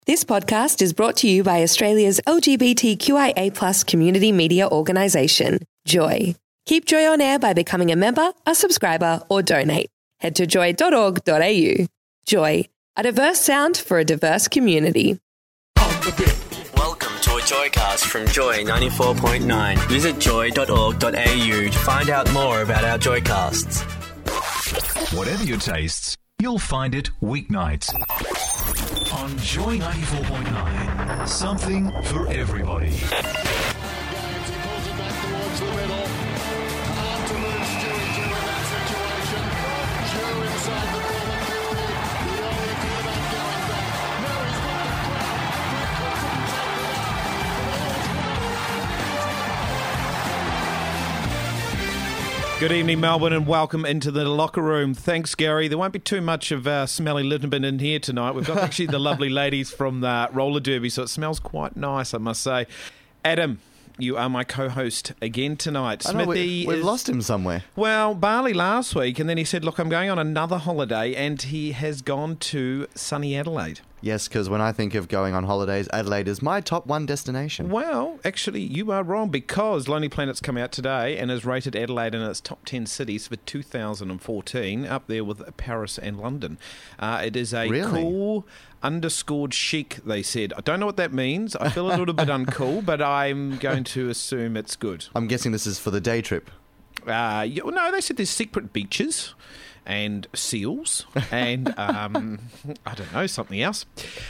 This podcast is brought to you by Australia's LGBTQIA+ community media organisation, Joy. Keep Joy on air by becoming a member, a subscriber, or donate. Head to joy.org.au. Joy, a diverse sound for a diverse community. Welcome to a Joycast from Joy 94.9. Visit joy.org.au to find out more about our Joycasts. Whatever your tastes, you'll find it weeknights on Joy 94.9. Something for everybody. Good evening, Melbourne, and welcome into the locker room. Thanks, Gary. There won't be too much of smelly Littenbin in here tonight. We've got actually the lovely ladies from the roller derby, so it smells quite nice, I must say. Adam, you are my co-host again tonight. I know, we've lost him somewhere. Well, Bali last week, and then he said, look, I'm going on another holiday, and he has gone to sunny Adelaide. Yes, because when I think of going on holidays, Adelaide is my top one destination. Well, actually, you are wrong, because Lonely Planet's come out today and has rated Adelaide in its top 10 cities for 2014, up there with Paris and London. It is a cool, underscored chic, they said. I don't know what that means. I feel a little bit uncool, but I'm going to assume it's good. I'm guessing this is for the day trip. No, they said there's secret beaches and seals and, I don't know, something else.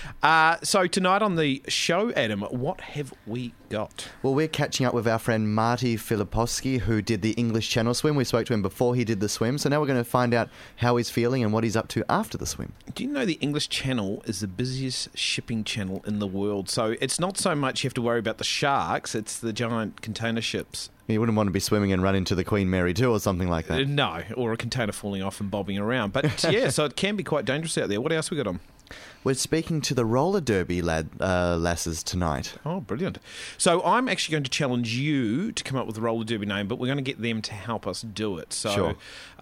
So tonight on the show, Adam, what have we got? Well, we're catching up with our friend Marty Filipovski, who did the English Channel swim. We spoke to him before he did the swim, so now we're going to find out how he's feeling and what he's up to after the swim. Do you know the English Channel is the busiest shipping channel in the world? So it's not so much you have to worry about the sharks, it's the giant container ships. You wouldn't want to be swimming and run into the Queen Mary 2 or something like that. No, or a container falling off and bobbing around. But yeah, so it can be quite dangerous out there. What else we got on? We're speaking to the roller derby lasses tonight. Oh, brilliant. So I'm actually going to challenge you to come up with a roller derby name, but we're going to get them to help us do it. So, sure.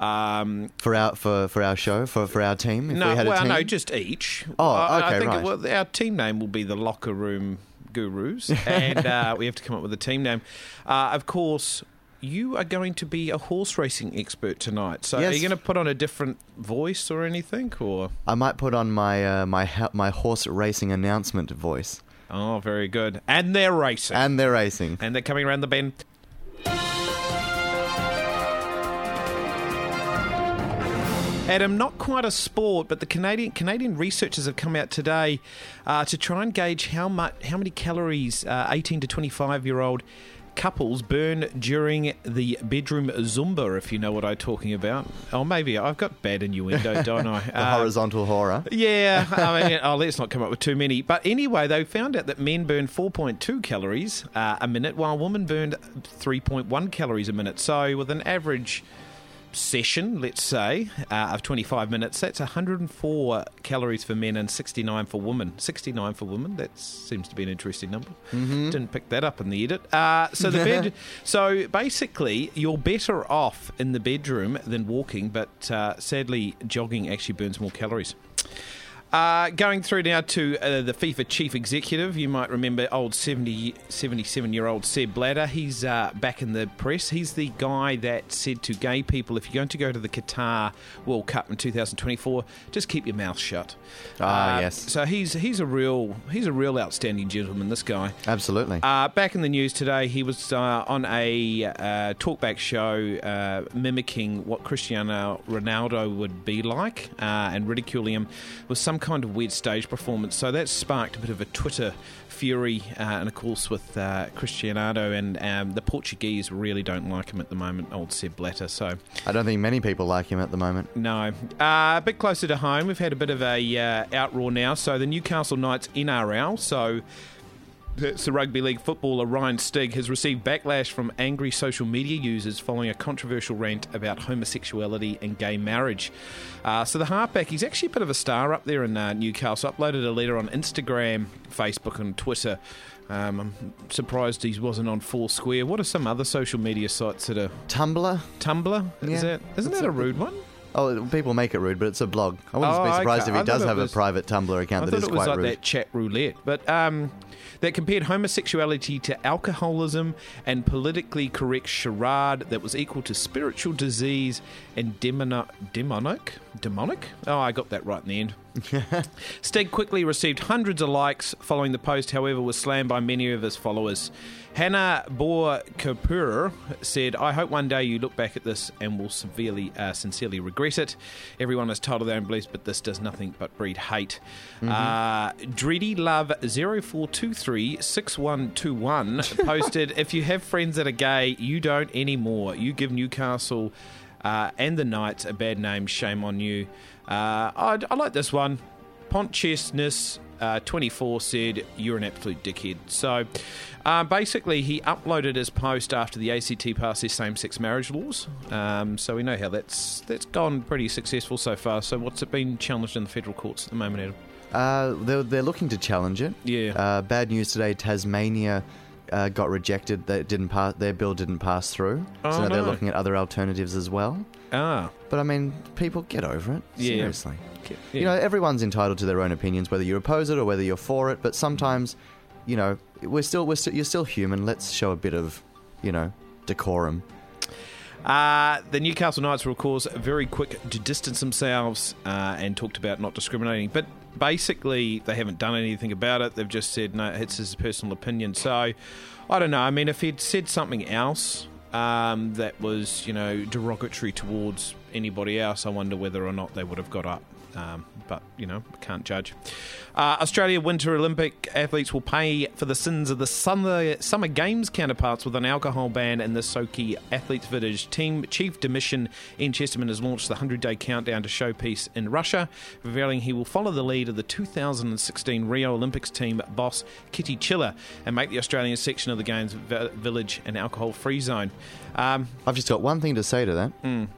For our show, for our team? If we had a team? No, just each. Oh, okay, I think right. Our team name will be the Locker Room Gurus, and we have to come up with a team name. Of course, you are going to be a horse racing expert tonight. So yes. Are you going to put on a different voice or anything? Or I might put on my my horse racing announcement voice. Oh, very good. And they're racing. And they're racing. And they're coming around the bend. Adam, not quite a sport, but the Canadian researchers have come out today to try and gauge how many calories 18 to 25-year-old couples burn during the bedroom Zumba, if you know what I'm talking about. Oh, maybe I've got bad innuendo, don't I? The horizontal horror. Yeah, I mean, let's not come up with too many. But anyway, they found out that men burn 4.2 calories a minute, while women burned 3.1 calories a minute. So with an average session, let's say, of 25 minutes, that's 104 calories for men and 69 for women. 69 for women, that seems to be an interesting number. Mm-hmm. Didn't pick that up in the edit. So basically, you're better off in the bedroom than walking, but sadly, jogging actually burns more calories. Going through now to the FIFA chief executive, you might remember old 77-year-old Seb Blatter. He's back in the press. He's the guy that said to gay people, if you're going to go to the Qatar World Cup in 2024, just keep your mouth shut. Yes. So he's a real outstanding gentleman, this guy. Absolutely. Back in the news today, he was on a talkback show mimicking what Cristiano Ronaldo would be like and ridiculing him with some kind of weird stage performance. So that sparked a bit of a Twitter fury, and of course with Cristiano, and the Portuguese really don't like him at the moment, old Seb Blatter. So I don't think many people like him at the moment. No. A bit closer to home, we've had a bit of a outroar now. So the Newcastle Knights NRL, so That's the rugby league footballer Ryan Stigg has received backlash from angry social media users following a controversial rant about homosexuality and gay marriage. So the halfback, he's actually a bit of a star up there in Newcastle. Uploaded a letter on Instagram, Facebook and Twitter. I'm surprised he wasn't on Foursquare. What are some other social media sites that are... Tumblr? Tumblr? Yeah. Isn't that a rude one? Oh, people make it rude, but it's a blog. I wouldn't be surprised if he does have a private Tumblr account that is quite rude. I thought it was like that chat roulette. But that compared homosexuality to alcoholism and politically correct charade that was equal to spiritual disease and demonic? Oh, I got that right in the end. Stig quickly received hundreds of likes following the post, however, was slammed by many of his followers. Hannah Boer Kapur said, I hope one day you look back at this and will sincerely regret it. Everyone is told of their own beliefs, but this does nothing but breed hate. Dready Love 04236121 posted, if you have friends that are gay, you don't anymore. You give Newcastle and the Knights a bad name. Shame on you. I like this one. Ponchesness 24 said, you're an absolute dickhead. So basically he uploaded his post after the ACT passed their same-sex marriage laws. So we know how that's gone pretty successful so far. So what's it been challenged in the federal courts at the moment, Adam? They're looking to challenge it. Yeah. Bad news today, Tasmania got rejected. Their bill didn't pass through. So now they're looking at other alternatives as well. But I mean, people, get over it. Seriously. Yeah. You know, everyone's entitled to their own opinions, whether you oppose it or whether you're for it. But sometimes, you know, you're still human. Let's show a bit of, you know, decorum. The Newcastle Knights were, of course, very quick to distance themselves and talked about not discriminating. But basically, they haven't done anything about it. They've just said, no, it's his personal opinion. So, I don't know. I mean, if he'd said something else that was, you know, derogatory towards anybody else, I wonder whether or not they would have got up. But, you know, can't judge. Australia Winter Olympic athletes will pay for the sins of the Summer Games counterparts with an alcohol ban in the Sochi Athletes Village. Team Chief Demission Ian Chesterman has launched the 100-day countdown to showpiece in Russia, revealing he will follow the lead of the 2016 Rio Olympics team boss Kitty Chiller and make the Australian section of the Games Village an alcohol-free zone. I've just got one thing to say to that.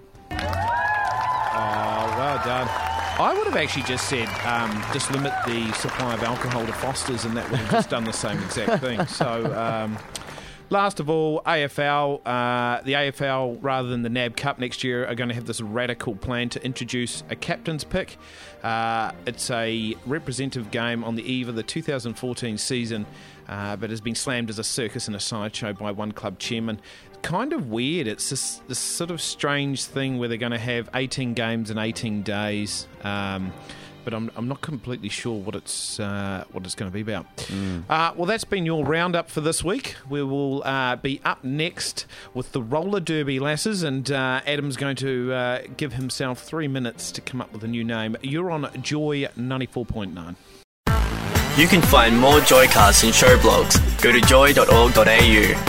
Oh, well done. I would have actually just said, just limit the supply of alcohol to Foster's, and that would have just done the same exact thing. So, last of all, AFL. The AFL, rather than the NAB Cup next year, are going to have this radical plan to introduce a captain's pick. It's a representative game on the eve of the 2014 season, but has been slammed as a circus and a sideshow by one club chairman. Kind of weird. It's this sort of strange thing where they're going to have 18 games in 18 days, but I'm not completely sure what it's going to be about. Well, that's been your roundup for this week. We will be up next with the roller derby lasses, and Adam's going to give himself 3 minutes to come up with a new name. You're on Joy 94.9. You can find more Joycasts and show blogs. Go to joy.org.au.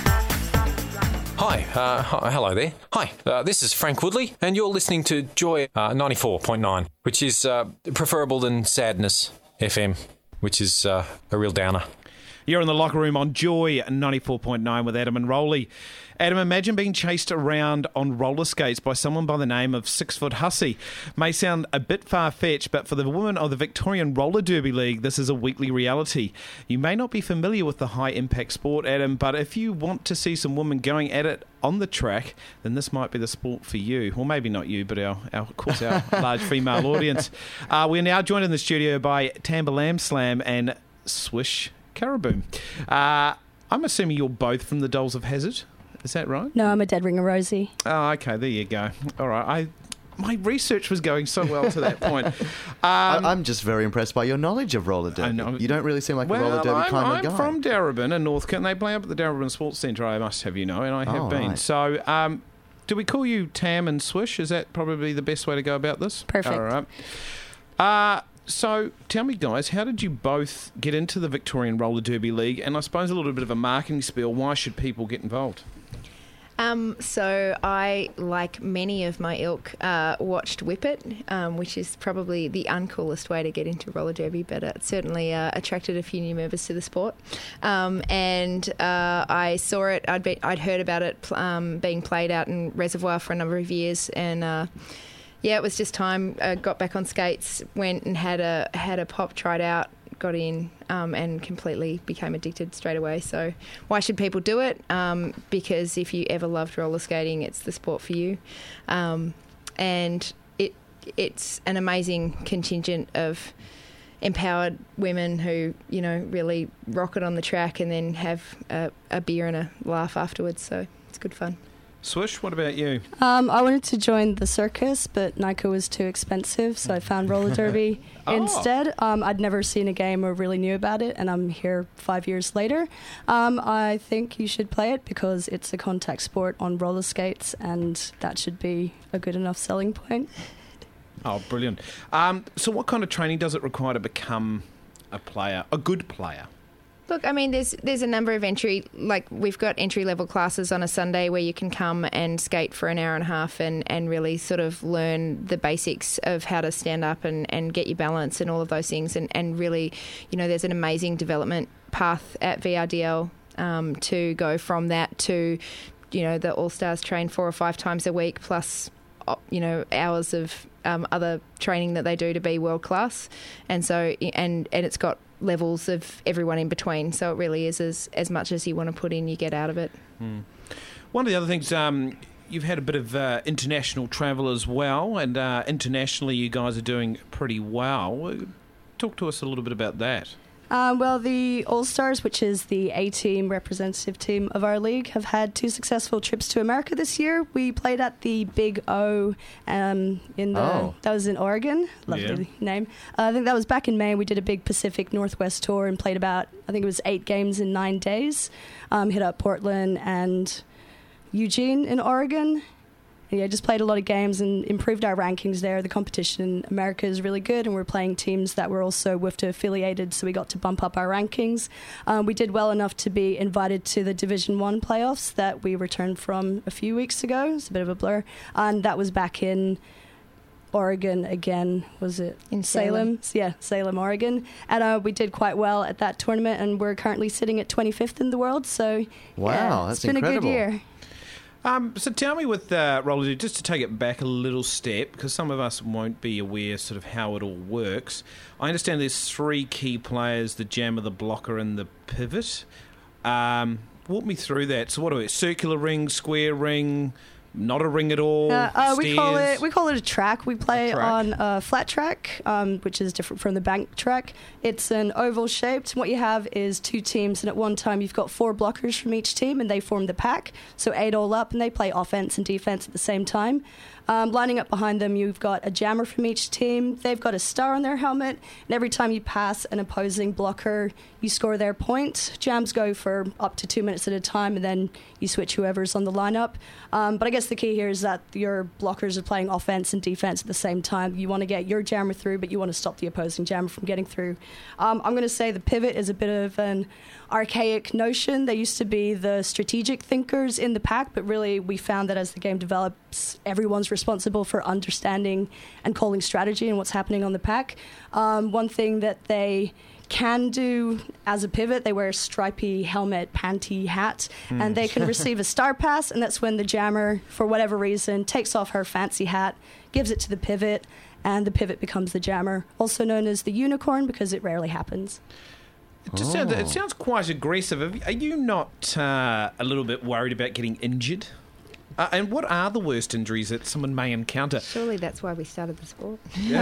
Hi, hello there. Hi, this is Frank Woodley, and you're listening to Joy 94.9, which is preferable than Sadness FM, which is a real downer. You're in the locker room on Joy 94.9 with Adam and Rowley. Adam, imagine being chased around on roller skates by someone by the name of 6 Foot Hussey. May sound a bit far-fetched, but for the women of the Victorian Roller Derby League, this is a weekly reality. You may not be familiar with the high-impact sport, Adam, but if you want to see some women going at it on the track, then this might be the sport for you. Well, maybe not you, but our large female audience. We're now joined in the studio by Tambalam Slam and Swish Caribou. I'm assuming you're both from the Dolls of Hazard. Is that right? No, I'm a Dead Ringer Rosie. Oh, okay. There you go. All right. My research was going so well to that point. I'm just very impressed by your knowledge of roller derby. You don't really seem like a roller derby kind of guy. I'm from Darebin in Northcote. They play up at the Darebin Sports Centre, I must have you know, and I have been. Right. So, do we call you Tam and Swish? Is that probably the best way to go about this? Perfect. All right. So, tell me, guys, how did you both get into the Victorian Roller Derby League? And I suppose a little bit of a marketing spiel. Why should people get involved? So I, like many of my ilk, watched Whip It, which is probably the uncoolest way to get into roller derby, but it certainly attracted a few new members to the sport. And I saw it. I'd heard about it being played out in Reservoir for a number of years, and it was just time. I got back on skates, went and had a pop, tried out, got in, and completely became addicted straight away. So why should people do it? Because if you ever loved roller skating, it's the sport for you. And and it's an amazing contingent of empowered women who, really rock it on the track and then have a beer and a laugh afterwards. So it's good fun. Swish, what about you? I wanted to join the circus, but Nike was too expensive, so I found roller derby instead. I'd never seen a game or really knew about it, and I'm here 5 years later. I think you should play it because it's a contact sport on roller skates, and that should be a good enough selling point. Oh, brilliant. So what kind of training does it require to become a good player? Look, I mean, there's a number of we've got entry-level classes on a Sunday where you can come and skate for an hour and a half and really sort of learn the basics of how to stand up and get your balance and all of those things. And really, there's an amazing development path at VRDL to go from that to, the All-Stars train 4 or 5 times a week plus, hours of other training that they do to be world-class. And so, and it's got levels of everyone in between, so it really is as much as you want to put in, you get out of it. One of the other things, you've had a bit of international travel as well, and internationally you guys are doing pretty well. Talk to us a little bit about that. Well, the All-Stars, which is the A-team representative team of our league, have had 2 successful trips to America this year. We played at the Big O that was in Oregon. Lovely name. I think that was back in May. We did a big Pacific Northwest tour and played about, I think it was 8 games in 9 days. Hit up Portland and Eugene in Oregon. Yeah, just played a lot of games and improved our rankings there. The competition in America is really good, and we're playing teams that were also WIFTA affiliated, so we got to bump up our rankings. We did well enough to be invited to the Division 1 playoffs that we returned from a few weeks ago. It's a bit of a blur. And that was back in Oregon again. Was it? In Salem? Yeah, Salem, Oregon. And we did quite well at that tournament, and we're currently sitting at 25th in the world. So, wow, that's it's been incredible. A good year. So tell me with roller derby, just to take it back a little step, because some of us won't be aware sort of how it all works. I understand there's 3 key players, the jammer, the blocker and the pivot. Walk me through that. So what are we, circular ring, square ring, not a ring at all? We call it a track. We play on a flat track, which is different from the bank track. It's an oval shaped. What you have is 2 teams, and at one time you've got 4 blockers from each team, and they form the pack. So 8 all up, and they play offense and defense at the same time. Lining up behind them, you've got a jammer from each team. They've got a star on their helmet, and every time you pass an opposing blocker, you score their point. Jams go for up to 2 minutes at a time, and then you switch whoever's on the lineup. But I guess the key here is that your blockers are playing offense and defense at the same time. You want to get your jammer through, but you want to stop the opposing jammer from getting through. I'm going to say the pivot is a bit of an archaic notion. They used to be the strategic thinkers in the pack, but really we found that as the game develops, everyone's responsible for understanding and calling strategy and what's happening on the pack. One thing that they can do as a pivot, they wear a stripy helmet, panty, hat, and they can receive a star pass, and that's when the jammer, for whatever reason, takes off her fancy hat, gives it to the pivot, and the pivot becomes the jammer, also known as the unicorn because it rarely happens. It sounds quite aggressive. Are you not a little bit worried about getting injured? And what are the worst injuries that someone may encounter? Surely that's why we started the sport.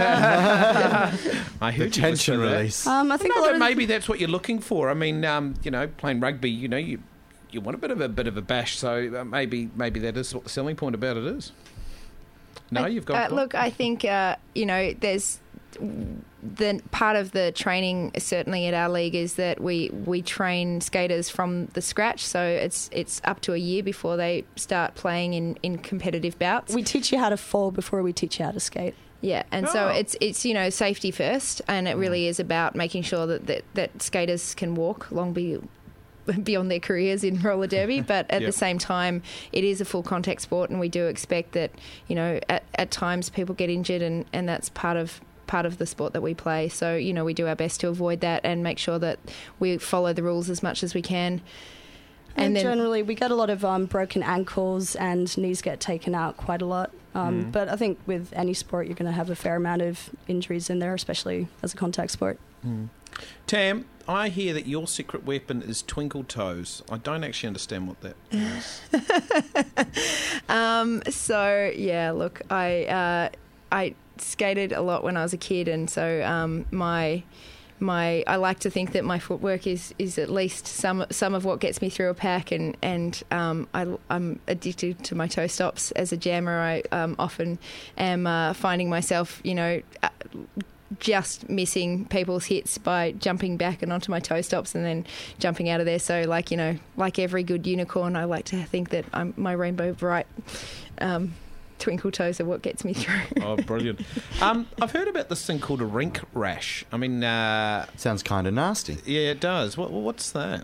I heard the tension release. I think maybe that's what you're looking for. I mean, playing rugby, you want a bit of a bash, so maybe that is what the selling point about it is. No, you've got. Look, I think there's. The part of the training certainly at our league is that we train skaters from the scratch, so it's up to a year before they start playing in competitive bouts. We teach you how to fall before we teach you how to skate. Yeah, and so it's safety first, and it really is about making sure that skaters can walk long beyond their careers in roller derby, but at the same time it is a full contact sport, and we do expect that at times people get injured, and that's part of the sport that we play. So, we do our best to avoid that and make sure that we follow the rules as much as we can. And then, generally, we get a lot of broken ankles and knees get taken out quite a lot. But I think with any sport, you're going to have a fair amount of injuries in there, especially as a contact sport. Tam, I hear that your secret weapon is twinkle toes. I don't actually understand what that is. So, yeah, look, I skated a lot when I was a kid, and so I like to think that my footwork is at least some of what gets me through a pack, and I'm addicted to my toe stops. As a jammer, I often am finding myself, just missing people's hits by jumping back and onto my toe stops and then jumping out of there. So, like every good unicorn, I like to think that my rainbow bright twinkle toes are what gets me through. Oh, brilliant. I've heard about this thing called a rink rash. I mean... sounds kind of nasty. Yeah, it does. What's that?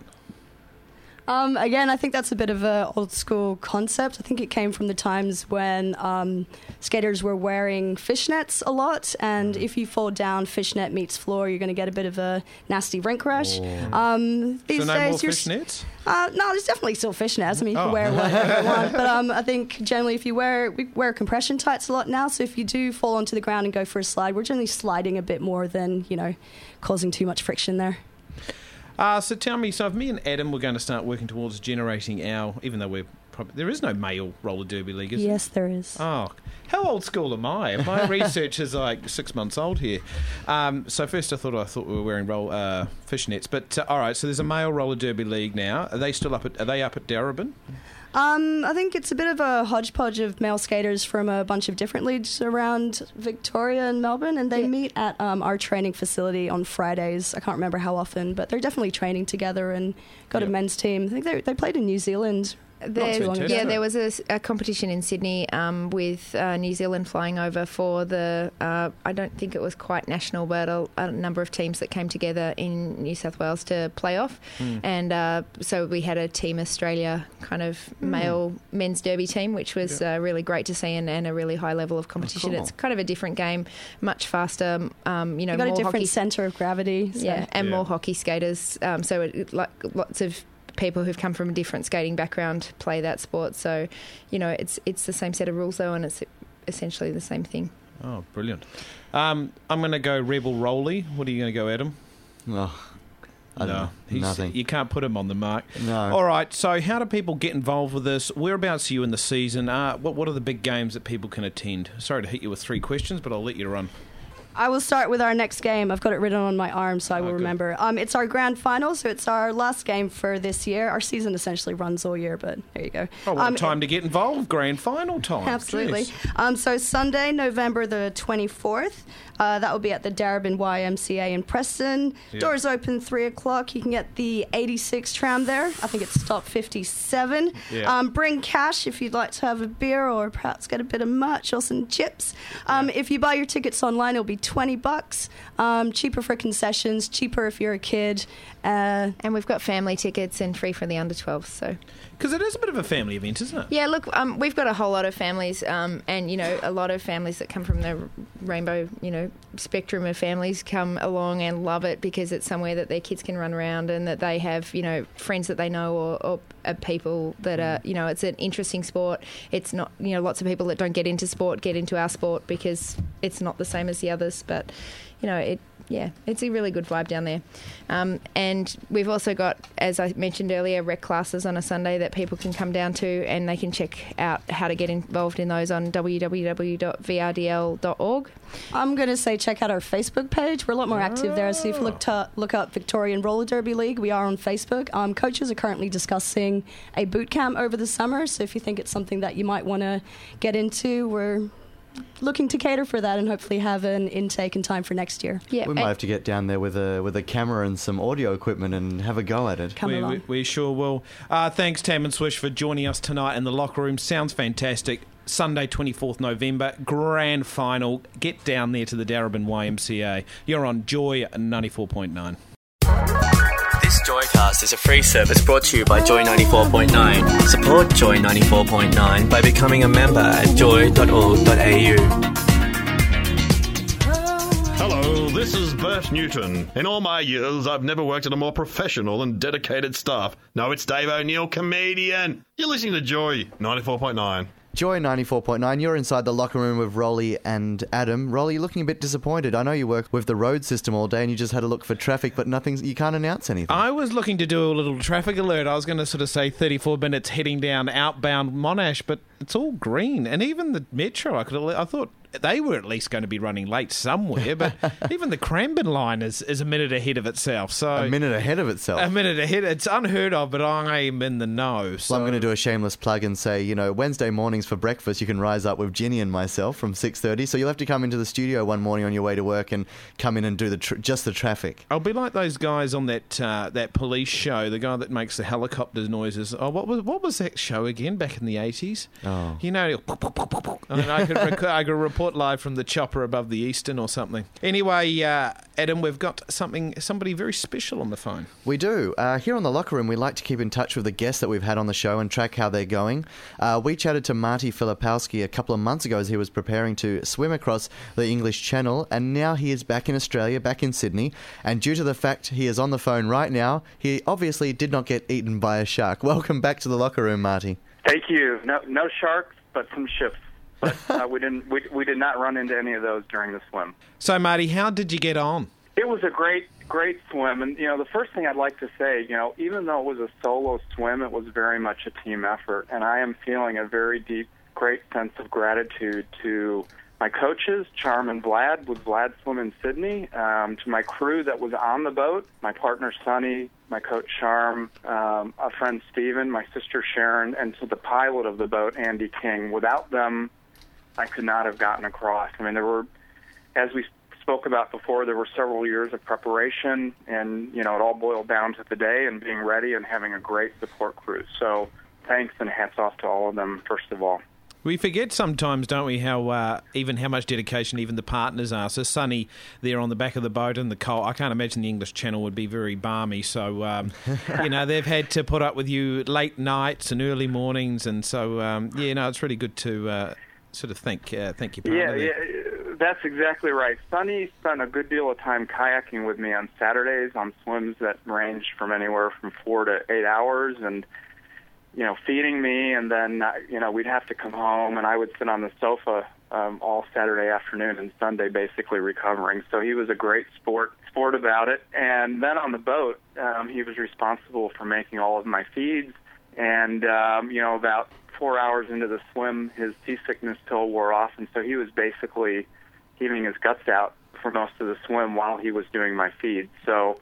Again, I think that's a bit of an old school concept. I think it came from the times when skaters were wearing fishnets a lot, and if you fall down, fishnet meets floor, you're going to get a bit of a nasty rink rash. These so days, no more fishnets? No, there's definitely still fishnets. I mean, you can wear whatever you want, but I think generally if you we wear compression tights a lot now, so if you do fall onto the ground and go for a slide, we're generally sliding a bit more than, causing too much friction there. So tell me, so if me and Adam were going to start working towards generating even though there is no male roller derby league, is there? Yes, there is. Oh, how old school am I? My research is like 6 months old here. So first I thought we were wearing fishnets, but all right. So there's a male roller derby league now. Are they still up at Darebin? I think it's a bit of a hodgepodge of male skaters from a bunch of different leagues around Victoria and Melbourne, and they meet at our training facility on Fridays. I can't remember how often, but they're definitely training together and got a men's team. I think they played in New Zealand. There was a competition in Sydney with New Zealand flying over for the, I don't think it was quite national, but a number of teams that came together in New South Wales to play off. And so we had a Team Australia kind of men's derby team, which was really great to see, and a really high level of competition. It's kind of a different game, much faster, You've got more a different hockey centre of gravity. So. More hockey skaters. So lots of people who've come from a different skating background play that sport, so it's the same set of rules though, and it's essentially the same thing. Oh, brilliant. I'm going to go Rebel Rolly. What are you going to go, Adam? I don't know. Nothing. You can't put him on the mark. No. All right, so how do people get involved with this? Whereabouts are you in the season? What are the big games that people can attend? Sorry to hit you with 3 questions, but I'll let you run. I will start with our next game. I've got it written on my arm, so I will remember. It's our grand final, so it's our last game for this year. Our season essentially runs all year, but there you go. Oh, what time to get involved. Grand final time. Absolutely. So Sunday, November the 24th, that will be at the Darebin YMCA in Preston. Yep. Doors open 3 o'clock. You can get the 86 tram there. I think it's stop 57. Yep. Bring cash if you'd like to have a beer or perhaps get a bit of merch or some chips. If you buy your tickets online, it'll be $20. Cheaper for concessions, cheaper if you're a kid. And we've got family tickets and free for the under 12s. So, because it is a bit of a family event, isn't it? Yeah, look, we've got a whole lot of families, and a lot of families that come from the rainbow, spectrum of families come along and love it because it's somewhere that their kids can run around and that they have, friends that they know or people that are, it's an interesting sport. It's not, lots of people that don't get into sport get into our sport because it's not the same as the others, but it's a really good vibe down there. And we've also got, as I mentioned earlier, rec classes on a Sunday that people can come down to, and they can check out how to get involved in those on www.vrdl.org. I'm going to say check out our Facebook page. We're a lot more active there. So if you look up Victorian Roller Derby League, we are on Facebook. Coaches are currently discussing a boot camp over the summer, so if you think it's something that you might want to get into, we're looking to cater for that and hopefully have an intake in time for next year. Yeah, we might have to get down there with a camera and some audio equipment and have a go at it. We sure will. Thanks, Tam and Swish, for joining us tonight in the locker room. Sounds fantastic. Sunday, 24th November, grand final. Get down there to the Darebin YMCA. You're on Joy 94.9. This Joycast is a free service brought to you by Joy 94.9. Support Joy 94.9 by becoming a member at joy.org.au. Hello, this is Bert Newton. In all my years, I've never worked at a more professional and dedicated staff. No, it's Dave O'Neill, comedian. You're listening to Joy 94.9. Joy 94.9, you're inside the locker room with Rolly and Adam. Rolly, you're looking a bit disappointed. I know you work with the road system all day and you just had a look for traffic, but you can't announce anything. I was looking to do a little traffic alert. I was going to sort of say 34 minutes heading down outbound Monash, but it's all green. And even the Metro, I thought they were at least going to be running late somewhere, but even the Cranbourne line is a minute ahead of itself. So a minute ahead of itself? A minute ahead. It's unheard of, but I am in the know. So I'm going to do a shameless plug and say, Wednesday mornings for breakfast, you can rise up with Ginny and myself from 6:30. So you'll have to come into the studio one morning on your way to work and come in and do just the traffic. I'll be like those guys on that police show, the guy that makes the helicopter noises. Oh, what was that show again back in the 80s? Oh. I could report live from the chopper above the Eastern or something. Anyway, Adam, we've got somebody very special on the phone. We do. Here on the locker room, we like to keep in touch with the guests that we've had on the show and track how they're going. We chatted to Marty Filipowski a couple of months ago as he was preparing to swim across the English Channel, and now he is back in Australia, back in Sydney, and due to the fact he is on the phone right now, he obviously did not get eaten by a shark. Welcome back to the locker room, Marty. Thank you. No sharks, but some ships. But we did not run into any of those during the swim. So, Marty, how did you get on? It was a great swim. And, the first thing I'd like to say, even though it was a solo swim, it was very much a team effort. And I am feeling a very deep, great sense of gratitude to my coaches, Charm and Vlad, with Vlad Swim in Sydney, to my crew that was on the boat, my partner, Sonny, my coach, Charm, a friend, Steven, my sister, Sharon, and to the pilot of the boat, Andy King. Without them, I could not have gotten across. I mean, there were, as we spoke about before, there were several years of preparation, and, it all boiled down to the day and being ready and having a great support crew. So thanks and hats off to all of them, first of all. We forget sometimes, don't we, how much dedication even the partners are. So Sonny there on the back of the boat in the cold. I can't imagine the English Channel would be very balmy. So, they've had to put up with you late nights and early mornings. And so, it's really good to sort of thank your partner. Yeah, that's exactly right. Sonny spent a good deal of time kayaking with me on Saturdays on swims that ranged from anywhere from 4 to 8 hours, and feeding me, and then, we'd have to come home, and I would sit on the sofa all Saturday afternoon and Sunday basically recovering. So he was a great sport about it. And then on the boat, he was responsible for making all of my feeds. And, about 4 hours into the swim, his seasickness pill wore off, and so he was basically heaving his guts out for most of the swim while he was doing my feed. So,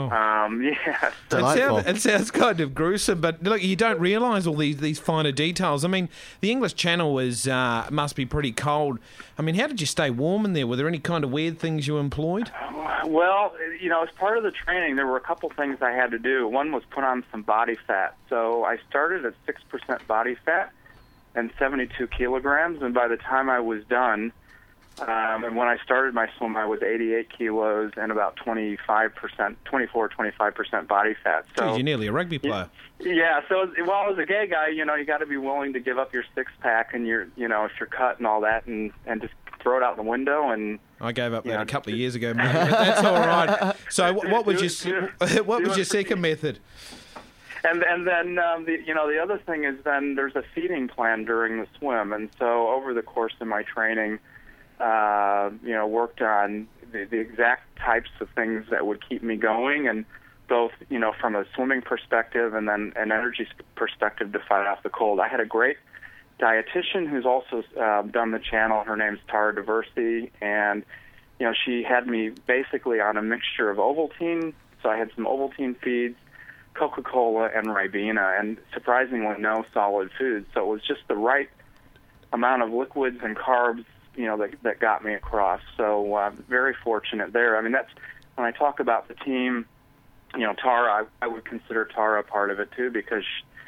yeah. It sounds kind of gruesome, but look, you don't realise all these finer details. I mean, the English Channel must be pretty cold. I mean, how did you stay warm in there? Were there any kind of weird things you employed? Well, as part of the training, there were a couple things I had to do. One was put on some body fat. So I started at 6% body fat and 72 kilograms, and by the time I was done, and when I started my swim, I was 88 kilos and about 25% body fat. So you're nearly a rugby player. Yeah. So, as a gay guy, you got to be willing to give up your six pack and your, if you're cut and all that, and just throw it out the window. And I gave up that a couple of years ago, maybe, but that's all right. So, what was your second method? And then the other thing is then there's a feeding plan during the swim, and so over the course of my training, worked on the exact types of things that would keep me going, and both, from a swimming perspective and then an energy perspective to fight off the cold. I had a great dietitian who's also done the channel. Her name's Tara Diversey, and, she had me basically on a mixture of Ovaltine. So I had some Ovaltine feeds, Coca-Cola, and Ribena, and surprisingly no solid foods. So it was just the right amount of liquids and carbs that got me across. So very fortunate there. I mean, that's when I talk about the team, Tara, I would consider Tara a part of it too, because,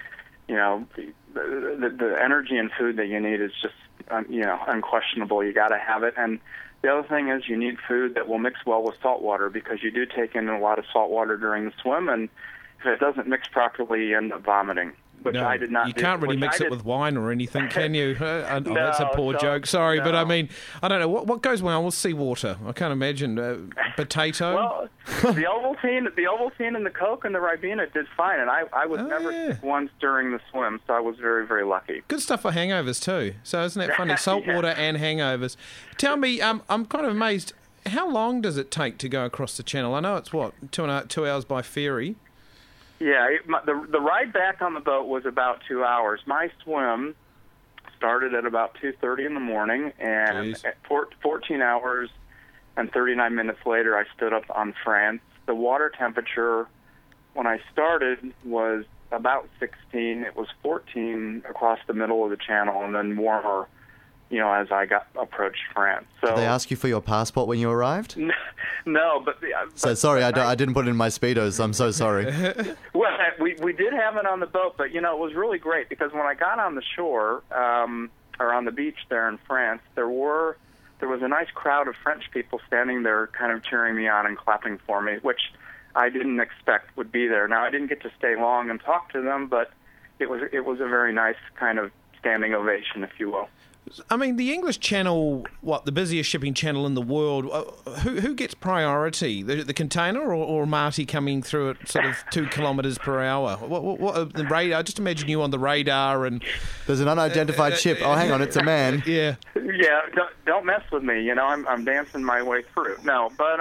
the energy and food that you need is just, unquestionable. You got to have it. And the other thing is you need food that will mix well with salt water, because you do take in a lot of salt water during the swim, and if it doesn't mix properly, you end up vomiting. which I did not. You can't really mix it with wine or anything, can you? That's a poor joke. Sorry, but I mean, I don't know what goes well with seawater. I can't imagine potato. Well, the Ovaltine, and the Coke and the Ribena did fine, and I was never sick once during the swim, so I was very, very lucky. Good stuff for hangovers too. So isn't that funny? Salt water and hangovers. Tell me, I'm kind of amazed. How long does it take to go across the channel? I know it's 2 hours by ferry. Yeah, the ride back on the boat was about 2 hours. My swim started at about 2:30 in the morning, and at 14 hours and 39 minutes later, I stood up on France. The water temperature when I started was about 16. It was 14 across the middle of the channel, and then warmer, as I approached France. So did they ask you for your passport when you arrived? No, but sorry, I didn't put it in my Speedos. I'm so sorry. Well, we did have it on the boat, but it was really great because when I got on the shore or on the beach there in France, there was a nice crowd of French people standing there, kind of cheering me on and clapping for me, which I didn't expect would be there. Now I didn't get to stay long and talk to them, but it was a very nice kind of standing ovation, if you will. I mean, the English Channel, the busiest shipping channel in the world, who gets priority? The container or Marty coming through at sort of 2 kilometres per hour? What the radar? Just imagine you on the radar and... There's an unidentified ship. Oh, hang on, it's a man. Yeah. Yeah, don't mess with me. I'm dancing my way through. No, but...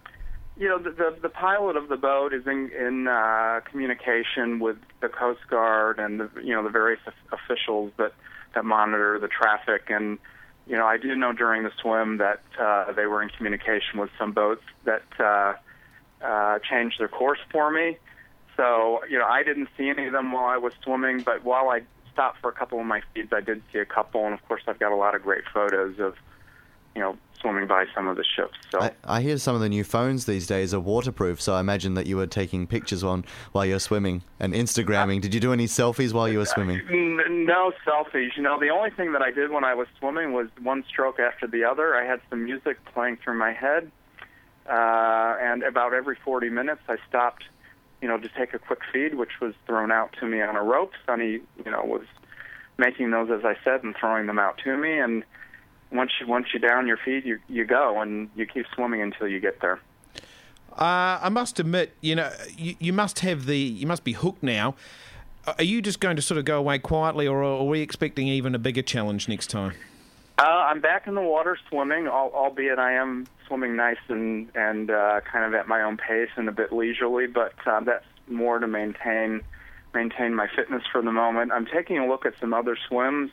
the pilot of the boat is in communication with the Coast Guard and the various officials that monitor the traffic, and I do know during the swim that they were in communication with some boats that changed their course for me. So I didn't see any of them while I was swimming, but while I stopped for a couple of my feeds, I did see a couple, and of course I've got a lot of great photos of swimming by some of the ships. So I hear some of the new phones these days are waterproof, so I imagine that you were taking pictures while you're swimming and Instagramming. Did you do any selfies while you were swimming? No selfies. The only thing that I did when I was swimming was one stroke after the other. I had some music playing through my head, and about every 40 minutes I stopped, to take a quick feed, which was thrown out to me on a rope. Sonny, was making those, as I said, and throwing them out to me, and once you down your feed, you go, and you keep swimming until you get there. I must admit, you must be hooked now. Are you just going to sort of go away quietly, or are we expecting even a bigger challenge next time? I'm back in the water swimming, albeit I am swimming nice and kind of at my own pace and a bit leisurely, but that's more to maintain my fitness for the moment. I'm taking a look at some other swims.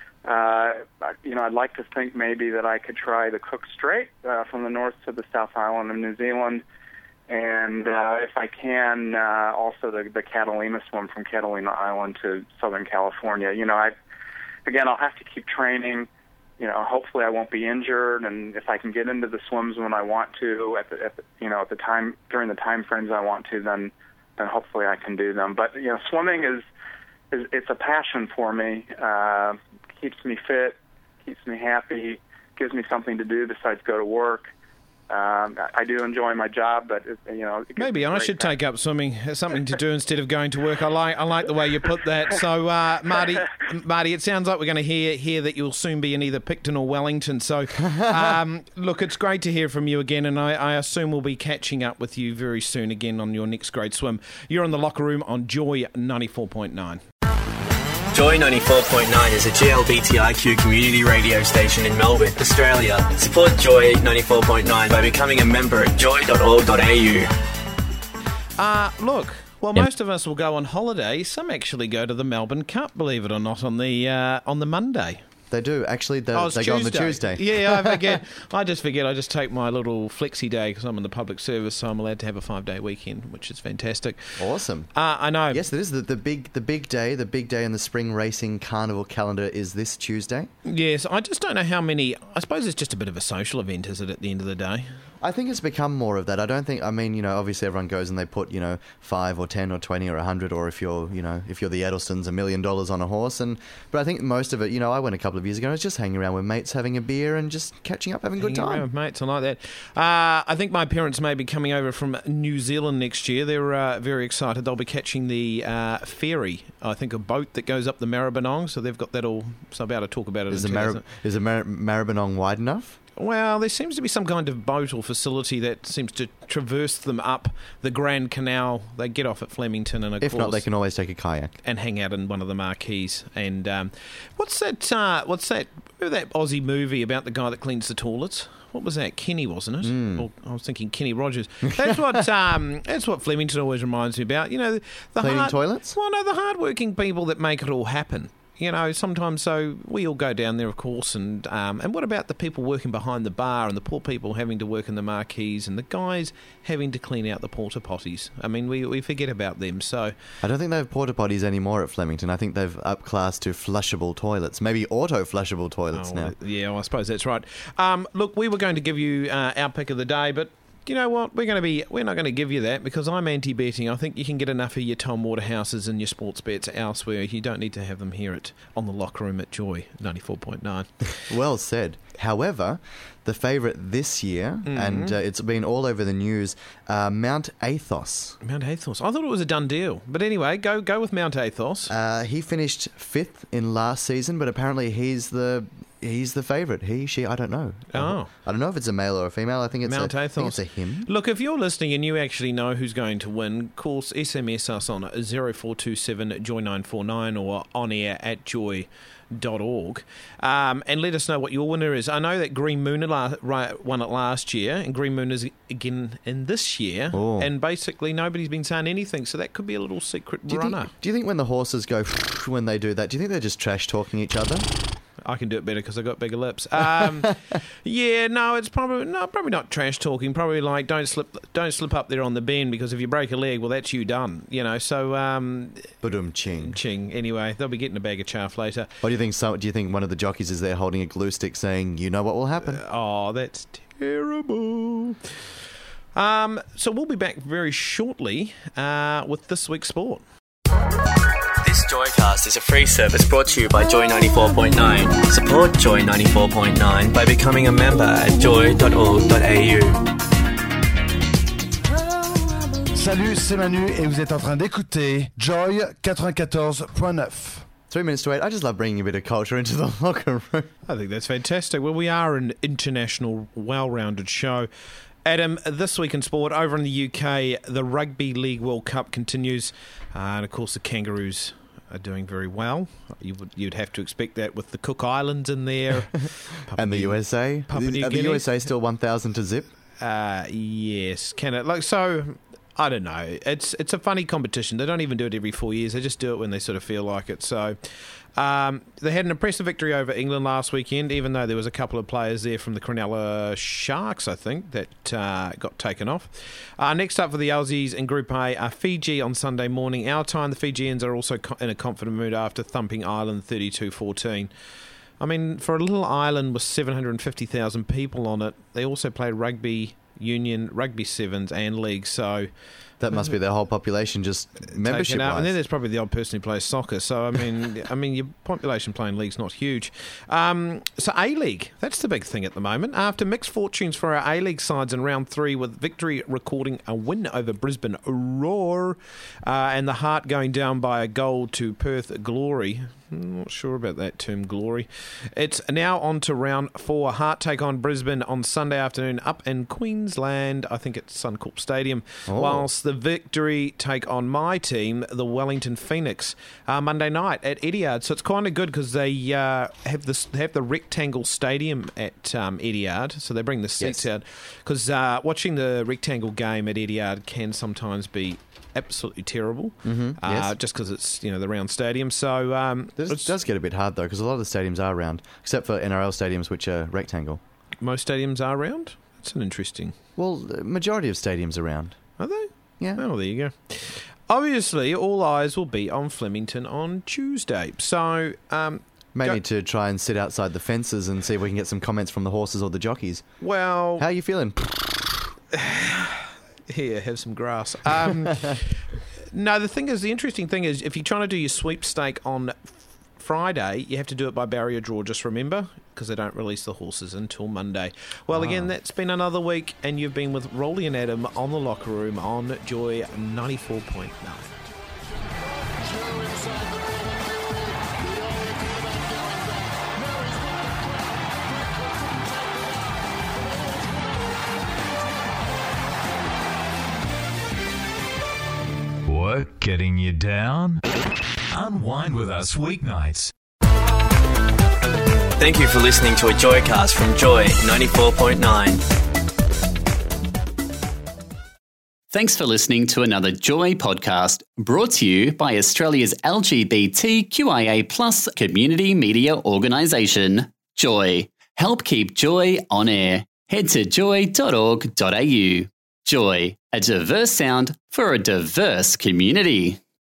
I'd like to think maybe that I could try the Cook Strait from the north to the South Island of New Zealand, and if I can, also the Catalina swim from Catalina Island to Southern California. I'll have to keep training. Hopefully I won't be injured, and if I can get into the swims when I want to at the time during the time frames I want to, then hopefully I can do them. But swimming is it's a passion for me. Keeps me fit, keeps me happy, gives me something to do besides go to work. I do enjoy my job, but maybe I should take up swimming as something to do instead of going to work. I like the way you put that. So, Marty, it sounds like we're going to hear that you'll soon be in either Picton or Wellington. So, look, it's great to hear from you again, and I assume we'll be catching up with you very soon again on your next great swim. You're in the locker room on Joy 94.9. Joy 94.9 is a GLBTIQ community radio station in Melbourne, Australia. Support Joy 94.9 by becoming a member at joy.org.au. Look, most of us will go on holiday. Some actually go to the Melbourne Cup, believe it or not, on the Monday. They do. Actually, they go on the Tuesday. Yeah, I just forget. I just take my little flexi day because I'm in the public service, so I'm allowed to have a 5-day weekend, which is fantastic. Awesome. I know. Yes, it is. The big day. The big day in the spring racing carnival calendar is this Tuesday. Yes, I just don't know how many. I suppose it's just a bit of a social event, is it, at the end of the day? I think it's become more of that. I don't think. I mean, obviously everyone goes and they put, $5 or 10 or 20 or 100, or if you're the Edelsons, $1 million on a horse. But I think most of it, I went a couple of years ago. I was just hanging around with mates, having a beer, and just catching up, having a good time. Around with mates, I like that. I think my parents may be coming over from New Zealand next year. They're very excited. They'll be catching the ferry. I think a boat that goes up the Maribyrnong. So they've got that all. So I'll be able to talk about it. Is the Maribyrnong wide enough? Well, there seems to be some kind of boat or facility that seems to traverse them up the Grand Canal. They get off at Flemington, and if not, they can always take a kayak and hang out in one of the marquees. And what's that? Remember that Aussie movie about the guy that cleans the toilets? What was that? Kenny, wasn't it? Or I was thinking Kenny Rogers. That's what Flemington always reminds me about. The cleaning toilets. Well, no, the hardworking people that make it all happen. Sometimes, so we all go down there, of course, and what about the people working behind the bar and the poor people having to work in the marquees and the guys having to clean out the porta potties? I mean, we forget about them. So I don't think they have porta potties anymore at Flemington. I think they've upped to flushable toilets, maybe auto-flushable toilets now. Yeah, well, I suppose that's right. Look, we were going to give you our pick of the day, but you know what? We're not going to give you that because I'm anti-betting. I think you can get enough of your Tom Waterhouses and your sports bets elsewhere. You don't need to have them here on the locker room at Joy 94.9. Well said. However, the favourite this year, and it's been all over the news, Mount Athos. Mount Athos. I thought it was a done deal. But anyway, go with Mount Athos. He finished 5th in last season, but apparently he's the favourite. He, she, I don't know. Oh. I don't know if it's a male or a female. I think it's Mount Athos. I think it's a him. Look, if you're listening and you actually know who's going to win, of course, SMS us on 0427 Joy949 or on air at joy.org, and let us know what your winner is. I know that Green Moon won it last year, and Green Moon is again in this year, and basically nobody's been saying anything, so that could be a little secret runner. Do you think when the horses go when they do that, do you think they're just trash talking each other? I can do it better because I got bigger lips. Yeah, no, it's probably not trash talking. Probably like don't slip up there on the bend because if you break a leg, well, that's you done. So. Ching. Anyway, they'll be getting a bag of chaff later. What do you think? Do you think one of the jockeys is there holding a glue stick, saying, "You know what will happen"? Oh, that's terrible. So we'll be back very shortly with this week's sport. This Joycast is a free service brought to you by Joy 94.9. Support Joy 94.9 by becoming a member at joy.org.au. Salut, c'est Manu et vous êtes en train d'écouter Joy 94.9. 3 minutes to 8. I just love bringing a bit of culture into the locker room. I think that's fantastic. Well, we are an international, well-rounded show. Adam, this week in sport, over in the UK, the Rugby League World Cup continues. And, of course, the Kangaroos are doing very well. You'd have to expect that with the Cook Islands in there. And the USA? Are the USA still 1,000 to zip? Yes. I don't know. It's a funny competition. They don't even do it every 4 years. They just do it when they sort of feel like it. So they had an impressive victory over England last weekend, even though there was a couple of players there from the Cronulla Sharks, I think, that got taken off. Next up for the Aussies in Group A are Fiji on Sunday morning. Our time, the Fijians are also in a confident mood after thumping Ireland 32-14. I mean, for a little island with 750,000 people on it, they also played rugby union, rugby sevens and league, so that must be their whole population just membership wise. And then there's probably the odd person who plays soccer, so I mean your population playing league's not huge. So A-League, that's the big thing at the moment. After mixed fortunes for our A-League sides in round 3, with Victory recording a win over Brisbane Roar, and the Heart going down by a goal to Perth Glory. I'm not sure about that term, glory. It's now on to round 4. Heart take on Brisbane on Sunday afternoon up in Queensland. I think it's Suncorp Stadium. Whilst the Victory take on my team, the Wellington Phoenix, Monday night at Etihad. So it's kind of good because they have the rectangle stadium at Etihad. So they bring the seats out. Because watching the rectangle game at Etihad can sometimes be absolutely terrible, just because it's the round stadium. So it does get a bit hard though, because a lot of the stadiums are round, except for NRL stadiums, which are rectangle. Most stadiums are round. That's an interesting. Well, the majority of stadiums are round. Are they? Yeah. Oh, there you go. Obviously, all eyes will be on Flemington on Tuesday. So may need to try and sit outside the fences and see if we can get some comments from the horses or the jockeys. Well, how are you feeling? Here, have some grass. No, the interesting thing is, if you're trying to do your sweepstake on Friday, you have to do it by barrier draw, just remember, because they don't release the horses until Monday. Well, again, that's been another week, and you've been with Rolly and Adam on The Locker Room on Joy 94.9. Work getting you down? Unwind with us weeknights. Thank you for listening to a Joycast from Joy 94.9. Thanks for listening to another Joy podcast brought to you by Australia's LGBTQIA+ community media organisation, Joy. Help keep Joy on air. Head to joy.org.au. Joy, a diverse sound for a diverse community.